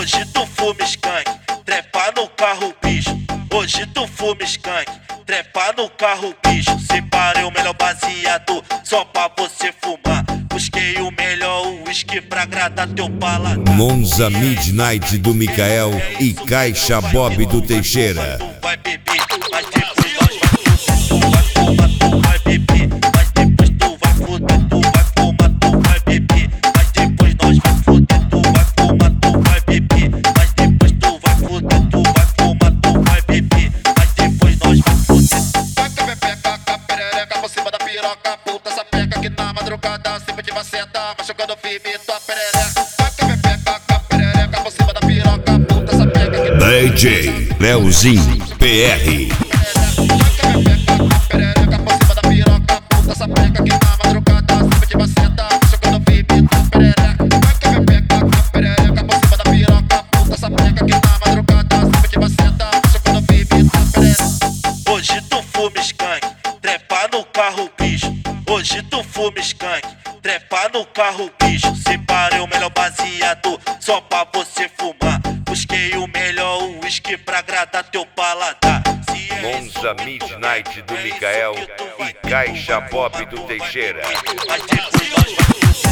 Hoje tu fuma skunk, trepa no carro bicho. Hoje tu fuma skunk, trepa no carro bicho. Separei o melhor baseado só pra você fumar. Busquei o melhor uísque pra agradar teu paladar. Monza Midnight do Mikael e Caixa Bob do Teixeira. Tu vai beber, mas depois nós vai beber. Mas depois tu vai foder, tu vai fumar, tu vai beber. Mas depois nós vai foder, tu vai fumar, tu vai beber. Mas depois tu vai foder, tu vai fumar, tu vai beber. Mas depois nós vai foder. Taca pepeca, perereca por cima da piroca. Puta sapeca que na madrugada sempre te maceta, machucando firme tua perereca. Taca pepeca, perereca por cima da piroca. Puta sapeca que DJ Leozinho PR. perereca por cima da piroca. Puta sapeca que na madrugada sempre te maceta, machucando firme tua perereca. Taca pepeca, perereca por cima da piroca. Puta sapeca que na madrugada sempre te maceta, machucando firme tua perereca. Hoje tu fuma skunk, trepa no carro bicho. Hoje tu fuma skunk, trepa no carro bicho. Separei o melhor baseado só pra você fumar. Busquei o melhor uísque pra agradar teu paladar. Se é Monza Midnight do Mikael e Caixa Bob do Teixeira. mas depois nós vai